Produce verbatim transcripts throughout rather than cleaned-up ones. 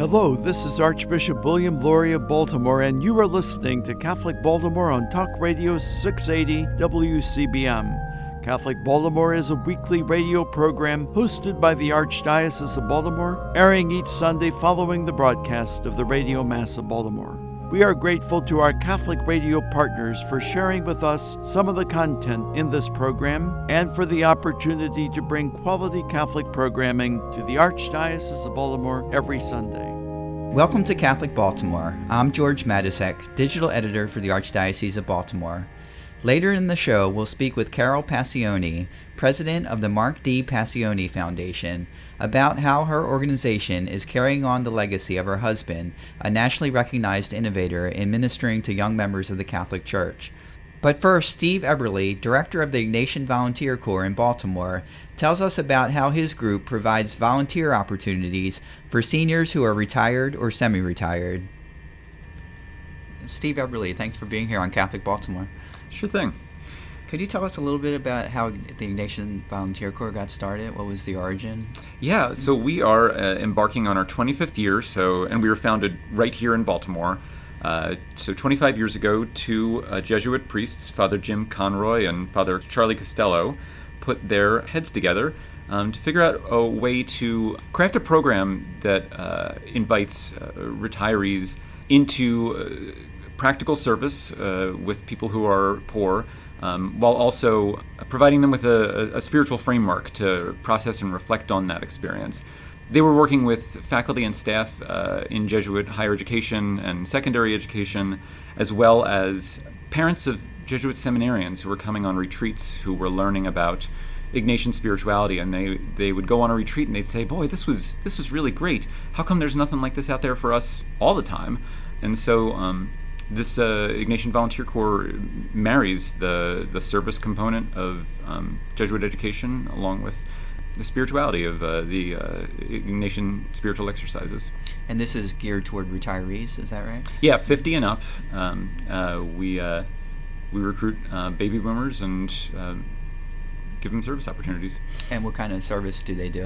Hello, this is Archbishop William Lori of Baltimore, and you are listening to Catholic Baltimore on Talk Radio six eighty W C B M. Catholic Baltimore is a weekly radio program hosted by the Archdiocese of Baltimore, airing each Sunday following the broadcast of the Radio Mass of Baltimore. We are grateful to our Catholic radio partners for sharing with us some of the content in this program and for the opportunity to bring quality Catholic programming to the Archdiocese of Baltimore every Sunday. Welcome to Catholic Baltimore. I'm George Matysek, digital editor for the Archdiocese of Baltimore. Later in the show, we'll speak with Carol Passione, president of the Mark D. Passione Foundation, about how her organization is carrying on the legacy of her husband, a nationally recognized innovator in ministering to young members of the Catholic Church. But first, Steve Eberly, director of the Ignatian Volunteer Corps in Baltimore, tells us about how his group provides volunteer opportunities for seniors who are retired or semi-retired. Steve Eberly, thanks for being here on Catholic Baltimore. Sure thing. Could you tell us a little bit about how the Ignatian Volunteer Corps got started? What was the origin? Yeah, so we are uh, embarking on our twenty-fifth year, so and we were founded right here in Baltimore. Uh, so twenty-five years ago, two uh, Jesuit priests, Father Jim Conroy and Father Charlie Costello, put their heads together um, to figure out a way to craft a program that uh, invites uh, retirees into uh, practical service uh, with people who are poor, um, while also providing them with a, a spiritual framework to process and reflect on that experience. They were working with faculty and staff uh, in Jesuit higher education and secondary education, as well as parents of Jesuit seminarians who were coming on retreats who were learning about Ignatian spirituality, and they, they would go on a retreat and they'd say, boy, this was this was really great. How come there's nothing like this out there for us all the time? And so um, This uh, Ignatian Volunteer Corps marries the, the service component of um, Jesuit education along with the spirituality of uh, the uh, Ignatian spiritual exercises. And this is geared toward retirees, is that right? Yeah, fifty and up. Um, uh, we uh, we recruit uh, baby boomers and uh, give them service opportunities. And what kind of service do they do?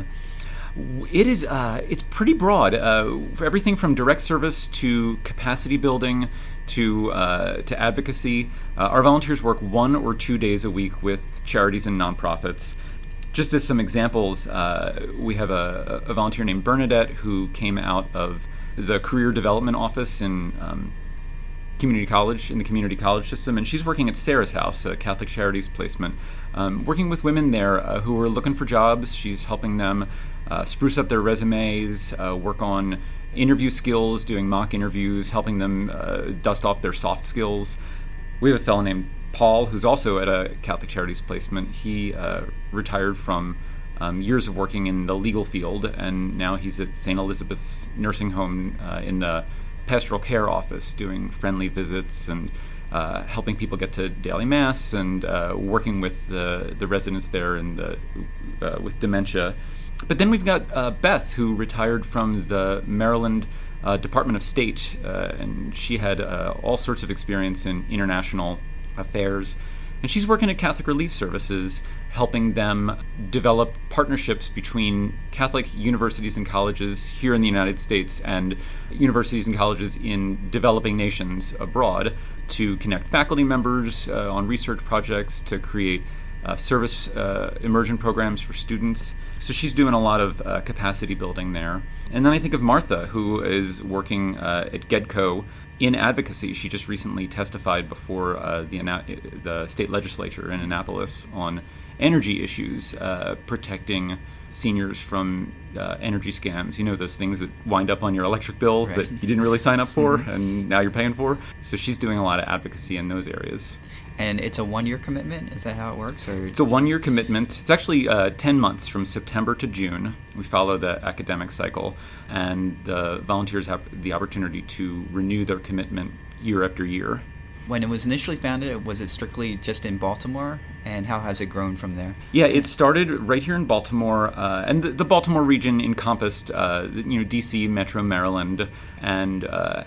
It is, uh, it's pretty broad. Uh, for everything from direct service to capacity building to uh, to advocacy. Uh, our volunteers work one or two days a week with charities and nonprofits. Just as some examples, uh, we have a, a volunteer named Bernadette who came out of the Career Development Office in um, community college, in the community college system, and she's working at Sarah's House, a Catholic Charities placement, um, working with women there uh, who are looking for jobs. She's helping them uh, spruce up their resumes, uh, work on interview skills, doing mock interviews, helping them uh, dust off their soft skills. We have a fellow named Paul who's also at a Catholic Charities placement. He uh, retired from um, years of working in the legal field, and now he's at Saint Elizabeth's nursing home uh, in the pastoral care office, doing friendly visits and uh, helping people get to daily mass and uh, working with the the residents there and the, uh, with dementia. But then we've got uh, Beth, who retired from the Maryland uh, Department of State, uh, and she had uh, all sorts of experience in international affairs. And she's working at Catholic Relief Services, helping them develop partnerships between Catholic universities and colleges here in the United States and universities and colleges in developing nations abroad to connect faculty members uh, on research projects, to create uh, service uh, immersion programs for students. So she's doing a lot of uh, capacity building there. And then I think of Martha, who is working uh, at GEDCO in advocacy. She just recently testified before uh, the, the state legislature in Annapolis on energy issues, uh, protecting seniors from uh, energy scams. You know, those things that wind up on your electric bill right. that you didn't really sign up for and now you're paying for. So she's doing a lot of advocacy in those areas. And it's a one-year commitment? Is that how it works? Or It's a one-year commitment. It's actually uh, ten months from September to June. We follow the academic cycle, and the volunteers have the opportunity to renew their commitment year after year. When it was initially founded, was it strictly just in Baltimore? And how has it grown from there? Yeah, it started right here in Baltimore, uh, and the, the Baltimore region encompassed, uh, you know, D C, Metro Maryland, and uh,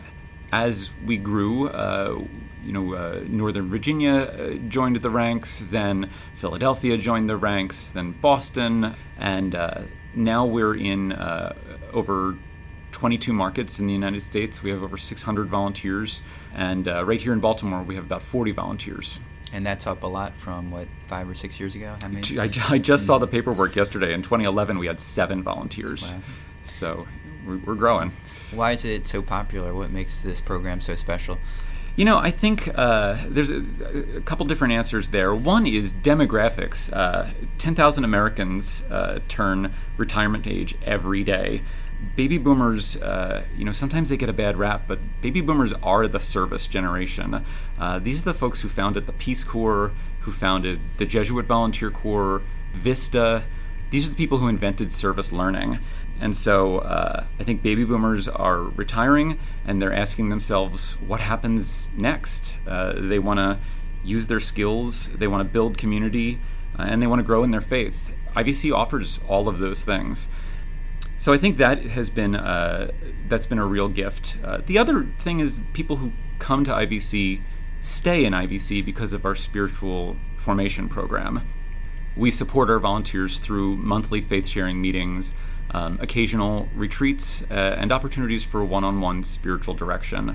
as we grew, uh, you know, uh, Northern Virginia uh, joined the ranks, then Philadelphia joined the ranks, then Boston, and uh, now we're in uh, over twenty-two markets in the United States. We have over six hundred volunteers. And uh, right here in Baltimore, we have about forty volunteers. And that's up a lot from, what, five or six years ago? How many? I, I just saw the paperwork yesterday. In twenty eleven, we had seven volunteers. Wow. So we're, we're growing. Why is it so popular? What makes this program so special? You know, I think uh, there's a, a couple different answers there. One is demographics. Uh, ten thousand Americans uh, turn retirement age every day. Baby boomers, uh, you know, sometimes they get a bad rap, but baby boomers are the service generation. Uh, these are the folks who founded the Peace Corps, who founded the Jesuit Volunteer Corps, VISTA. These are the people who invented service learning. And so uh, I think baby boomers are retiring, and they're asking themselves, what happens next? Uh, they want to use their skills, they want to build community, uh, and they want to grow in their faith. I V C offers all of those things. So I think that has been uh, that's been a real gift. Uh, the other thing is people who come to I V C stay in I V C because of our spiritual formation program. We support our volunteers through monthly faith-sharing meetings, um, occasional retreats, uh, and opportunities for one-on-one spiritual direction.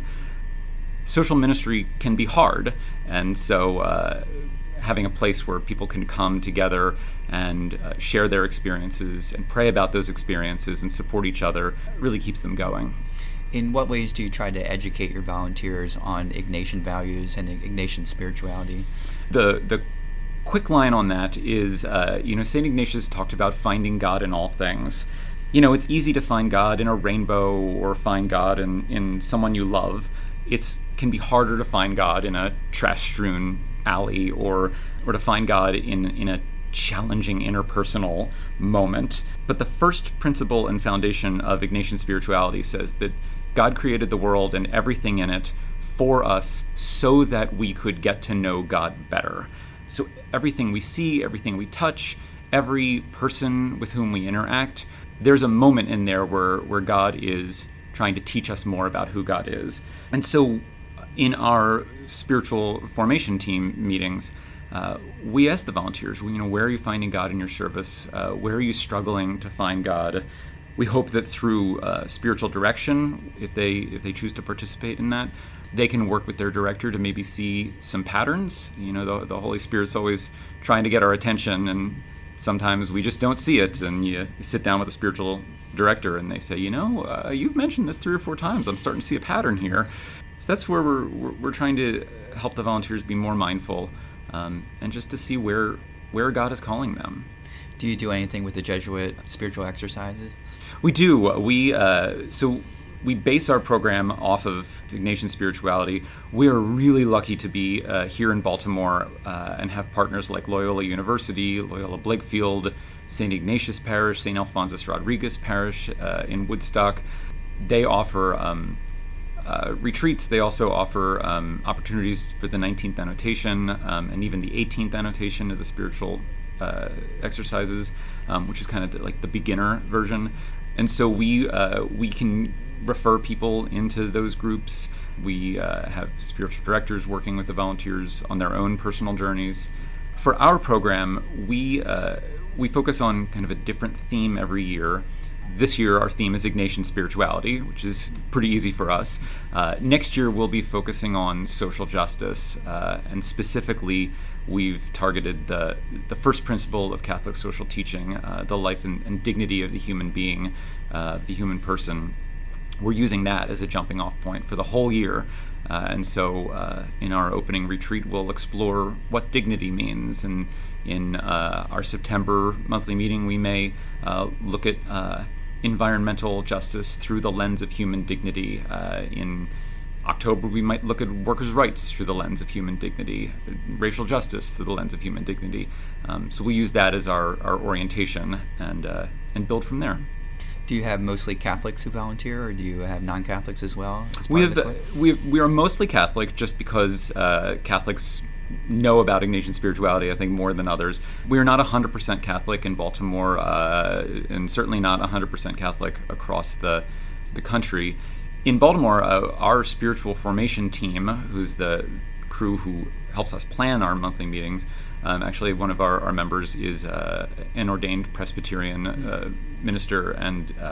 Social ministry can be hard, and so uh, having a place where people can come together and uh, share their experiences and pray about those experiences and support each other really keeps them going. In what ways do you try to educate your volunteers on Ignatian values and Ignatian spirituality? The the quick line on that is, uh, you know, Saint Ignatius talked about finding God in all things. You know, it's easy to find God in a rainbow or find God in, in someone you love. It can be harder to find God in a trash-strewn alley or or to find God in, in a challenging interpersonal moment. But the first principle and foundation of Ignatian spirituality says that God created the world and everything in it for us so that we could get to know God better. So everything we see, everything we touch, every person with whom we interact, there's a moment in there where, where God is trying to teach us more about who God is. And so in our spiritual formation team meetings, uh, we ask the volunteers, you know, where are you finding God in your service? Uh, where are you struggling to find God? We hope that through uh, spiritual direction, if they if they choose to participate in that, they can work with their director to maybe see some patterns. You know, the, the Holy Spirit's always trying to get our attention, and sometimes we just don't see it. And you, you sit down with a spiritual director, and they say, you know, uh, you've mentioned this three or four times. I'm starting to see a pattern here. So that's where we're we're, we're trying to help the volunteers be more mindful, um, and just to see where where God is calling them. Do you do anything with the Jesuit spiritual exercises? We do. We uh, so we base our program off of Ignatian spirituality. We are really lucky to be uh, here in Baltimore uh, and have partners like Loyola University, Loyola Blakefield, Saint Ignatius Parish, Saint Alphonsus Rodriguez Parish uh, in Woodstock. They offer um, uh, retreats. They also offer um, opportunities for the nineteenth annotation um, and even the eighteenth annotation of the spiritual uh, exercises, um, which is kind of the, like the beginner version. And so we uh, we can refer people into those groups. We uh, have spiritual directors working with the volunteers on their own personal journeys. For our program, we uh, we focus on kind of a different theme every year. This year, our theme is Ignatian spirituality, which is pretty easy for us. Uh, next year, we'll be focusing on social justice, uh, and specifically, we've targeted the the first principle of Catholic social teaching, uh, the life and, and dignity of the human being, uh, the human person. We're using that as a jumping off point for the whole year. Uh, and so uh, in our opening retreat, we'll explore what dignity means. And in uh, our September monthly meeting, we may uh, look at uh, environmental justice through the lens of human dignity. Uh, in October, we might look at workers' rights through the lens of human dignity, racial justice through the lens of human dignity. Um, so we use that as our, our orientation and uh, and build from there. Do you have mostly Catholics who volunteer, or do you have non-Catholics as well? As we have we have, we are mostly Catholic, just because uh, Catholics know about Ignatian spirituality, I think, more than others. We are not one hundred percent Catholic in Baltimore, uh, and certainly not one hundred percent Catholic across the the country. In Baltimore, uh, our spiritual formation team, who's the crew who helps us plan our monthly meetings, um, actually one of our, our members is uh, an ordained Presbyterian uh, minister, and uh,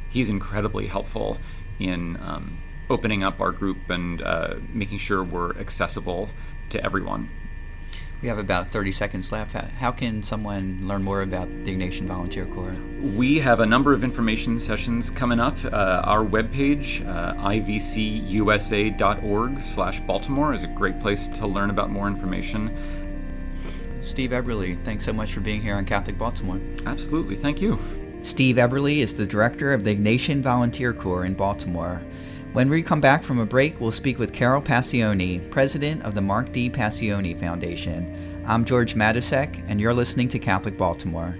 he's incredibly helpful in um, opening up our group and uh, making sure we're accessible to everyone. We have about thirty seconds left. How can someone learn more about the Ignatian Volunteer Corps? We have a number of information sessions coming up. Uh, our webpage, uh, I V C U S A dot org slash Baltimore, is a great place to learn about more information. Steve Eberly, thanks so much for being here on Catholic Baltimore. Absolutely. Thank you. Steve Eberly is the director of the Ignatian Volunteer Corps in Baltimore. When we come back from a break, we'll speak with Carol Passione, president of the Mark D. Passione Foundation. I'm George Matysek, and you're listening to Catholic Baltimore.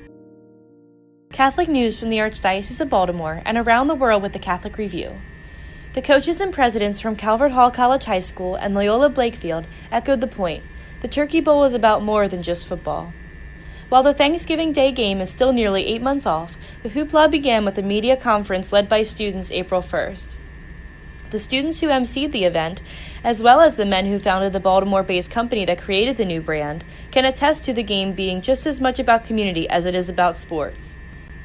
Catholic news from the Archdiocese of Baltimore and around the world with the Catholic Review. The coaches and presidents from Calvert Hall College High School and Loyola Blakefield echoed the point: the Turkey Bowl is about more than just football. While the Thanksgiving Day game is still nearly eight months off, the hoopla began with a media conference led by students April first. The students who emceed the event, as well as the men who founded the Baltimore-based company that created the new brand, can attest to the game being just as much about community as it is about sports.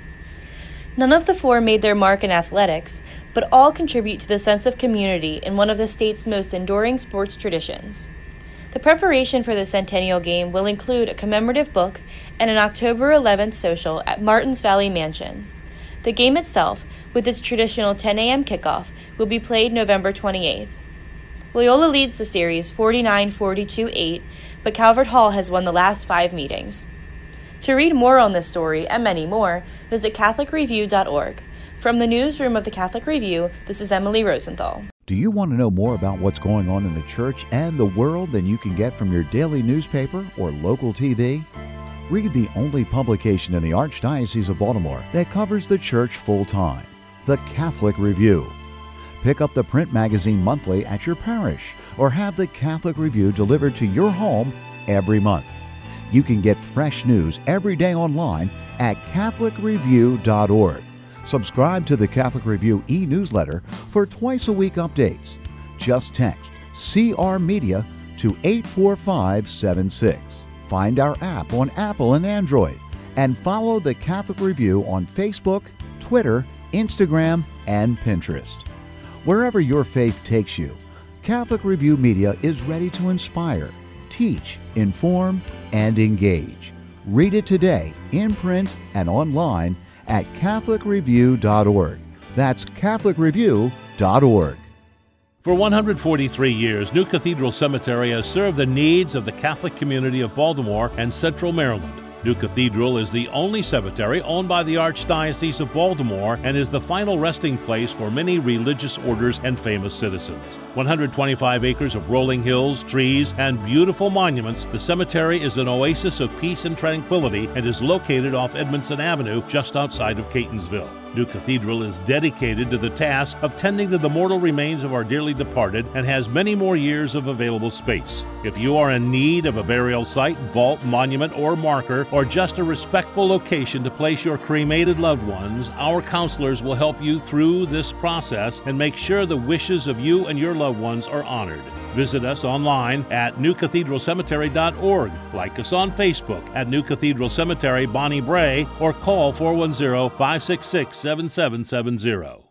None of the four made their mark in athletics, but all contribute to the sense of community in one of the state's most enduring sports traditions. The preparation for the Centennial Game will include a commemorative book and an October eleventh social at Martins Valley Mansion. The game itself, with its traditional ten a.m. kickoff, will be played November twenty-eighth. Loyola leads the series forty-nine forty-two eight, but Calvert Hall has won the last five meetings. To read more on this story and many more, visit Catholic Review dot org. From the newsroom of the Catholic Review, this is Emily Rosenthal. Do you want to know more about what's going on in the church and the world than you can get from your daily newspaper or local T V? Read the only publication in the Archdiocese of Baltimore that covers the church full-time, the Catholic Review. Pick up the print magazine monthly at your parish or have the Catholic Review delivered to your home every month. You can get fresh news every day online at Catholic Review dot org. Subscribe to the Catholic Review e-newsletter for twice-a-week updates. Just text C R Media to eight four five seven six. Find our app on Apple and Android, and follow the Catholic Review on Facebook, Twitter, Instagram, and Pinterest. Wherever your faith takes you, Catholic Review Media is ready to inspire, teach, inform, and engage. Read it today, in print and online, at Catholic Review dot org. That's Catholic Review dot org. For one hundred forty-three years, New Cathedral Cemetery has served the needs of the Catholic community of Baltimore and Central Maryland. New Cathedral is the only cemetery owned by the Archdiocese of Baltimore and is the final resting place for many religious orders and famous citizens. one hundred twenty-five acres of rolling hills, trees, and beautiful monuments, the cemetery is an oasis of peace and tranquility and is located off Edmondson Avenue just outside of Catonsville. New Cathedral is dedicated to the task of tending to the mortal remains of our dearly departed and has many more years of available space. If you are in need of a burial site, vault, monument, or marker, or just a respectful location to place your cremated loved ones, our counselors will help you through this process and make sure the wishes of you and your loved ones are honored. Visit us online at New Cathedral Cemetery dot org. Like us on Facebook at New Cathedral Cemetery Bonnie Bray, or call four one zero, five six six, seven seven seven zero.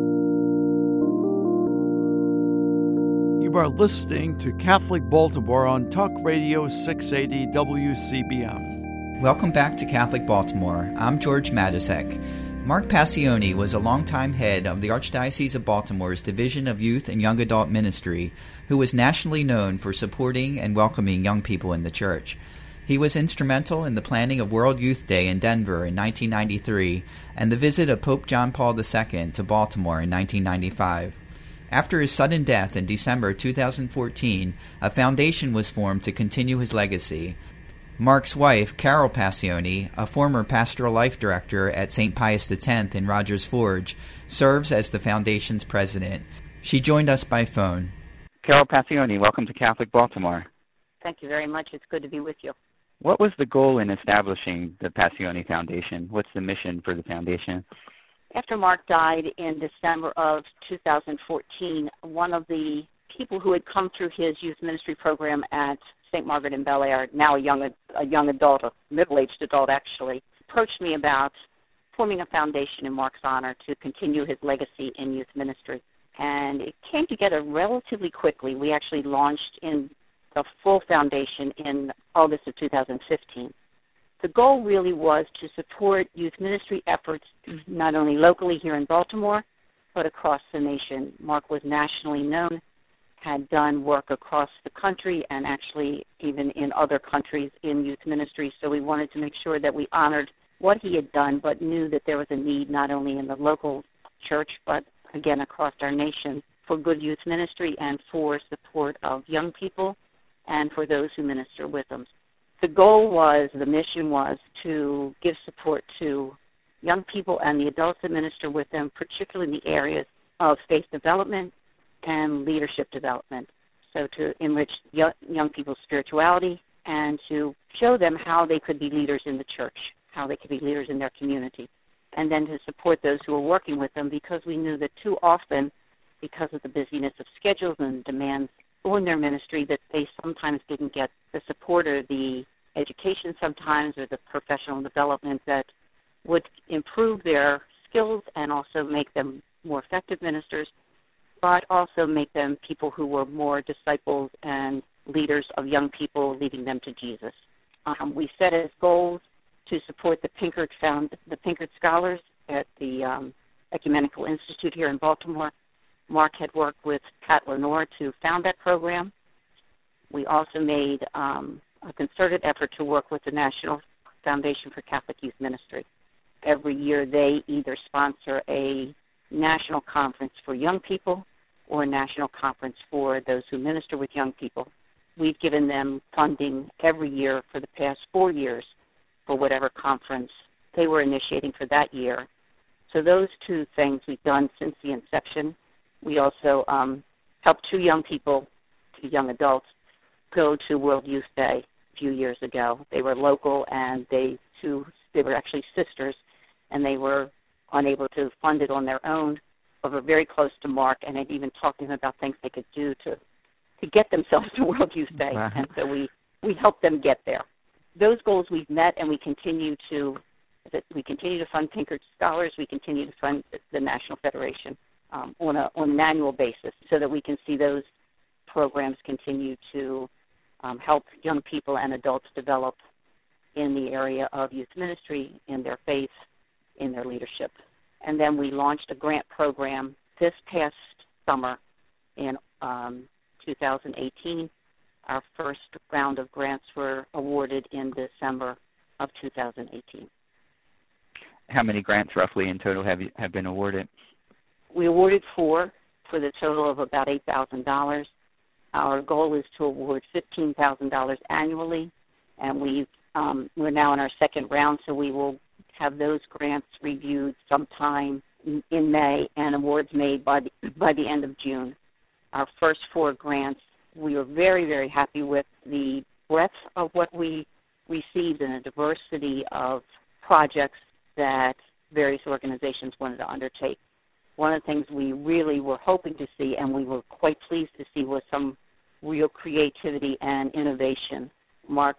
You are listening to Catholic Baltimore on Talk Radio six eighty W C B M. Welcome back to Catholic Baltimore. I'm George Matysek. Mark Passione was a longtime head of the Archdiocese of Baltimore's Division of Youth and Young Adult Ministry, who was nationally known for supporting and welcoming young people in the church. He was instrumental in the planning of World Youth Day in Denver in nineteen ninety-three and the visit of Pope John Paul the Second to Baltimore in nineteen ninety-five. After his sudden death in December two thousand fourteen, a foundation was formed to continue his legacy. Mark's wife, Carol Passione, a former pastoral life director at Saint Pius X in Rogers Forge, serves as the foundation's president. She joined us by phone. Carol Passione, welcome to Catholic Baltimore. Thank you very much. It's good to be with you. What was the goal in establishing the Passione Foundation? What's the mission for the foundation? After Mark died in December of two thousand fourteen, one of the people who had come through his youth ministry program at Saint Margaret in Bel Air, now a young a young adult, a middle-aged adult actually, approached me about forming a foundation in Mark's honor to continue his legacy in youth ministry. And it came together relatively quickly. We actually launched in the full foundation in August of two thousand fifteen. The goal really was to support youth ministry efforts not only locally here in Baltimore, but across the nation. Mark was nationally known, had done work across the country and actually even in other countries in youth ministry, so we wanted to make sure that we honored what he had done, but knew that there was a need not only in the local church, but again across our nation for good youth ministry and for support of young people and for those who minister with them. The goal was, the mission was to give support to young people and the adults that minister with them, particularly in the areas of faith development and leadership development. So to enrich young, young people's spirituality and to show them how they could be leaders in the church, how they could be leaders in their community, and then to support those who are working with them, because we knew that too often, because of the busyness of schedules and demands on their ministry, that they sometimes didn't get the support or the education sometimes or the professional development that would improve their skills and also make them more effective ministers, but also make them people who were more disciples and leaders of young people, leading them to Jesus. Um, we set as goals to support the Pinkert Found, the Pinkert Scholars at the um, Ecumenical Institute here in Baltimore. Mark had worked with Pat Lenore to found that program. We also made um, a concerted effort to work with the National Foundation for Catholic Youth Ministry. Every year they either sponsor a national conference for young people or a national conference for those who minister with young people. We've given them funding every year for the past four years for whatever conference they were initiating for that year. So those two things we've done since the inception. We also um, helped two young people, two young adults, go to World Youth Day a few years ago. They were local, and they two they were actually sisters, and they were unable to fund it on their own, but were very close to Mark, and had even talked to him about things they could do to to get themselves to World Youth Day. Wow. And so we, we helped them get there. Those goals we've met, and we continue to we continue to fund Pinkert Scholars. We continue to fund the National Federation um, on a on an annual basis, so that we can see those programs continue to um, help young people and adults develop in the area of youth ministry, in their faith, in their leadership. And then we launched a grant program this past summer in um, two thousand eighteen. Our first round of grants were awarded in December of two thousand eighteen. How many grants roughly in total have you, have been awarded? We awarded four for the total of about eight thousand dollars. Our goal is to award fifteen thousand dollars annually, and we've, um, we're now in our second round, so we will have those grants reviewed sometime in, in May and awards made by the, by the end of June. Our first four grants, we were very, very happy with the breadth of what we received and the diversity of projects that various organizations wanted to undertake. One of the things we really were hoping to see, and we were quite pleased to see, was some real creativity and innovation. Mark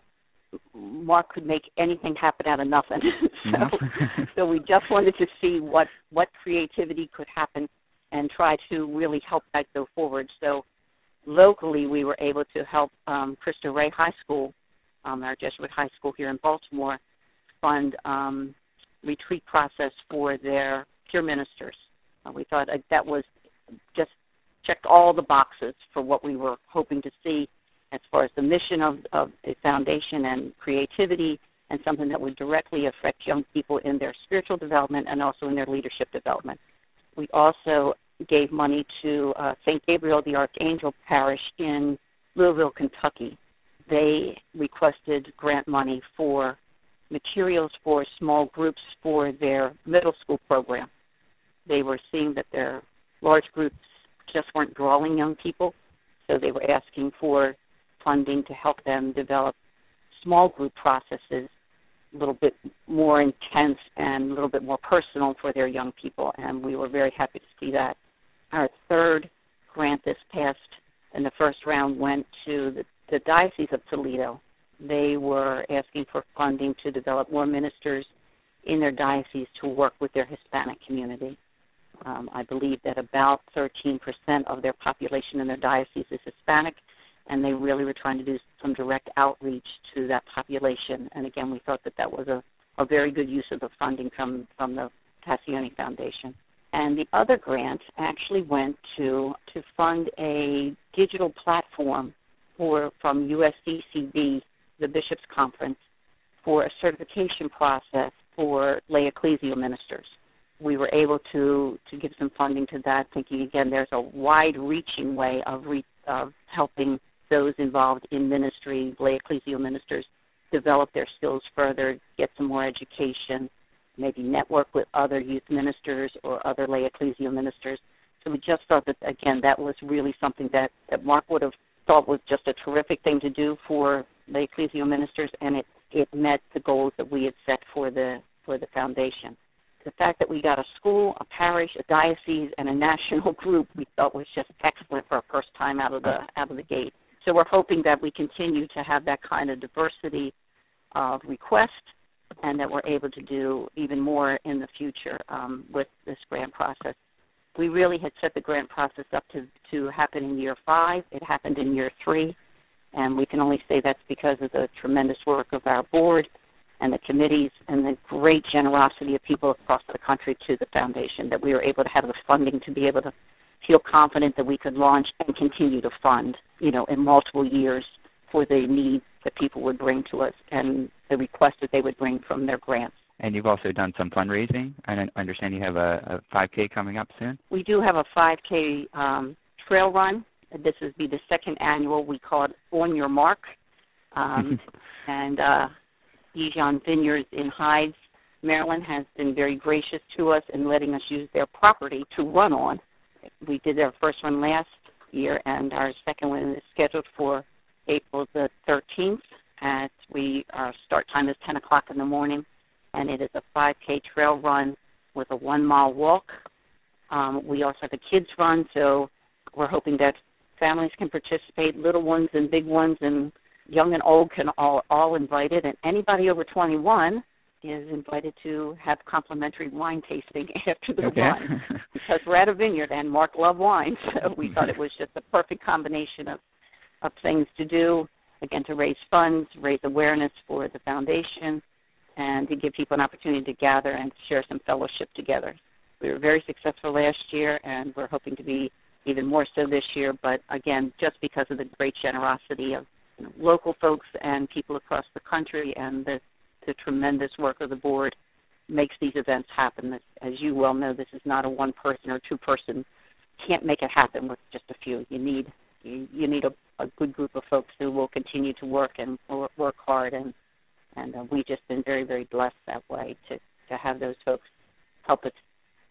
Mark could make anything happen out of nothing. so, so we just wanted to see what, what creativity could happen and try to really help that go forward. So locally, we were able to help um, Cristo Rey High School, um, our Jesuit high school here in Baltimore, fund um, retreat process for their peer ministers. Uh, we thought uh, that was just checked all the boxes for what we were hoping to see as far as the mission of, of the foundation and creativity, and something that would directly affect young people in their spiritual development and also in their leadership development. We also gave money to uh, Saint Gabriel the Archangel Parish in Louisville, Kentucky. They requested grant money for materials for small groups for their middle school program. They were seeing that their large groups just weren't drawing young people, so they were asking for funding to help them develop small group processes a little bit more intense and a little bit more personal for their young people, and we were very happy to see that. Our third grant this past, in the first round, went to the, the Diocese of Toledo. They were asking for funding to develop more ministers in their diocese to work with their Hispanic community. Um, I believe that about thirteen percent of their population in their diocese is Hispanic, and they really were trying to do some direct outreach to that population. And again, we thought that that was a, a very good use of the funding from, from the Passione Foundation. And the other grant actually went to to fund a digital platform for from U S D C B, the Bishops' Conference, for a certification process for lay ecclesial ministers. We were able to, to give some funding to that, thinking, again, there's a wide-reaching way of, re, of helping those involved in ministry, lay ecclesial ministers, develop their skills further, get some more education, maybe network with other youth ministers or other lay ecclesial ministers. So we just thought that, again, that was really something that, that Mark would have thought was just a terrific thing to do for lay ecclesial ministers, and it, it met the goals that we had set for the for the foundation. The fact that we got a school, a parish, a diocese, and a national group we thought was just excellent for our first time out of the out of the gate. So we're hoping that we continue to have that kind of diversity of request, and that we're able to do even more in the future um, with this grant process. We really had set the grant process up to, to happen in year five. It happened in year three, and we can only say that's because of the tremendous work of our board and the committees and the great generosity of people across the country to the foundation, that we were able to have the funding to be able to feel confident that we could launch and continue to fund, you know, in multiple years for the needs that people would bring to us and the requests that they would bring from their grants. And you've also done some fundraising. I understand you have a, a five K coming up soon. We do have a five K um, trail run. This will be the second annual. We call it On Your Mark. Um, and uh, Dijon Vineyards in Hydes, Maryland, has been very gracious to us in letting us use their property to run on. We did our first one last year, and our second one is scheduled for April the thirteenth. At we our start time is ten o'clock in the morning, and it is a five K trail run with a one-mile walk. Um, we also have a kids run, so we're hoping that families can participate, little ones and big ones, and young and old can all all invited, and anybody over twenty-one is invited to have complimentary wine tasting after the okay. run, because we're at a vineyard and Mark loved wine, so we thought it was just a perfect combination of, of things to do, again, to raise funds, raise awareness for the foundation, and to give people an opportunity to gather and share some fellowship together. We were very successful last year, and we're hoping to be even more so this year, but again, just because of the great generosity of you know, local folks and people across the country, and the, the tremendous work of the board makes these events happen. As you well know, this is not a one-person or two-person. Can't make it happen with just a few. You need you, you need a, a good group of folks who will continue to work and work hard, and and uh, we've just been very, very blessed that way to, to have those folks help us.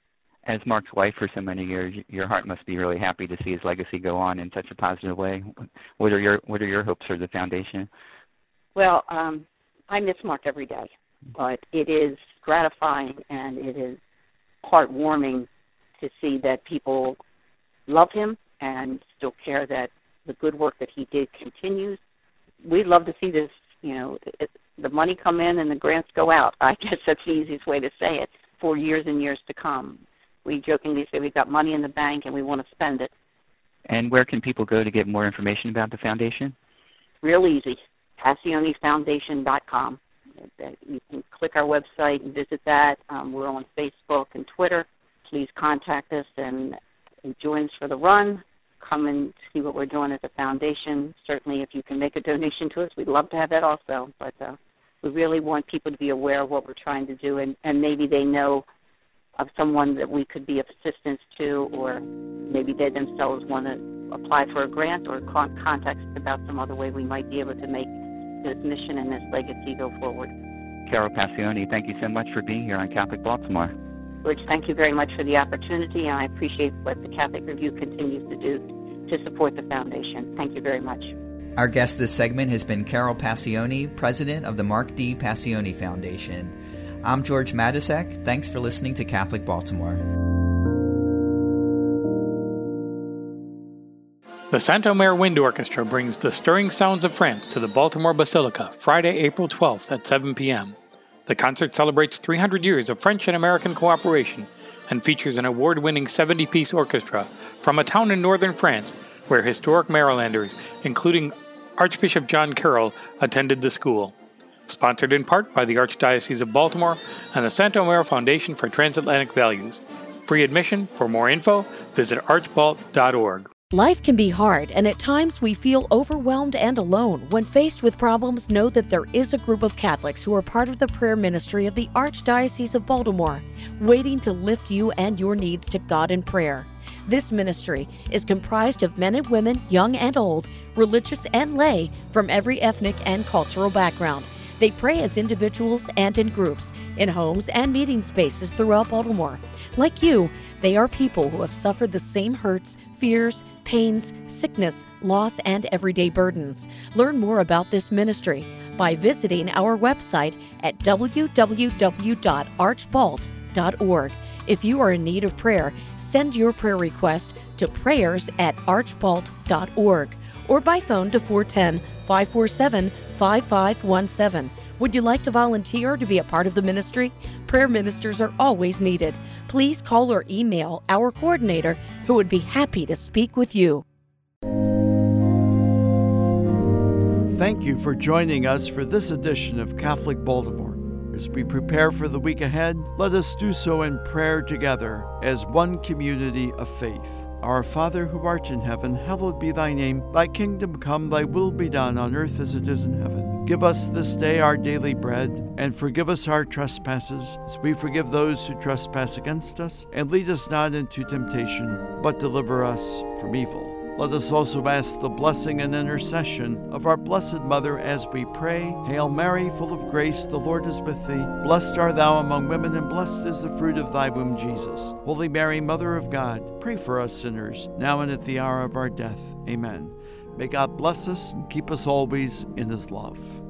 As Mark's wife for so many years, your heart must be really happy to see his legacy go on in such a positive way. What are your What are your hopes for the foundation? Well, um, I miss Mark every day, but it is gratifying and it is heartwarming to see that people love him and still care that the good work that he did continues. We'd love to see this, you know, it, the money come in and the grants go out. I guess that's the easiest way to say it, for years and years to come. We jokingly say we've got money in the bank and we want to spend it. And where can people go to get more information about the foundation? Real easy, Passione Foundation dot com. You can click our website and visit that. Um, we're on Facebook and Twitter. Please contact us and, and join us for the run. Come and see what we're doing as a foundation. Certainly, if you can make a donation to us, we'd love to have that also. But uh, we really want people to be aware of what we're trying to do, and, and maybe they know of someone that we could be of assistance to, or maybe they themselves want to apply for a grant or con- contact us about some other way we might be able to make this mission and this legacy go forward. Carol Passione, thank you so much for being here on Catholic Baltimore. Rich, thank you very much for the opportunity, and I appreciate what the Catholic Review continues to do to support the foundation. Thank you very much. Our guest this segment has been Carol Passione, president of the Mark D. Passione Foundation. I'm George Matysek. Thanks for listening to Catholic Baltimore. The Saint-Omer Wind Orchestra brings the stirring sounds of France to the Baltimore Basilica Friday, April twelfth at seven p.m. The concert celebrates three hundred years of French and American cooperation and features an award-winning seventy-piece orchestra from a town in northern France where historic Marylanders, including Archbishop John Carroll, attended the school. Sponsored in part by the Archdiocese of Baltimore and the Santo Mero Foundation for Transatlantic Values. Free admission. For more info, visit archbalt dot org. Life can be hard, and at times we feel overwhelmed and alone. When faced with problems, know that there is a group of Catholics who are part of the prayer ministry of the Archdiocese of Baltimore, waiting to lift you and your needs to God in prayer. This ministry is comprised of men and women, young and old, religious and lay, from every ethnic and cultural background. They pray as individuals and in groups, in homes and meeting spaces throughout Baltimore. Like you, they are people who have suffered the same hurts, fears, pains, sickness, loss, and everyday burdens. Learn more about this ministry by visiting our website at w w w dot archbalt dot org. If you are in need of prayer, send your prayer request to prayers at archbalt dot org or by phone to four one zero, five four seven, five five one seven. Would you like to volunteer to be a part of the ministry? Prayer ministers are always needed. Please call or email our coordinator, who would be happy to speak with you. Thank you for joining us for this edition of Catholic Baltimore. As we prepare for the week ahead, let us do so in prayer together as one community of faith. Our Father who art in heaven, hallowed be thy name. Thy kingdom come, thy will be done on earth as it is in heaven. Give us this day our daily bread, and forgive us our trespasses, as we forgive those who trespass against us. And lead us not into temptation, but deliver us from evil. Let us also ask the blessing and intercession of our Blessed Mother as we pray. Hail Mary, full of grace, the Lord is with thee. Blessed art thou among women, and blessed is the fruit of thy womb, Jesus. Holy Mary, Mother of God, pray for us sinners, now and at the hour of our death. Amen. May God bless us and keep us always in his love.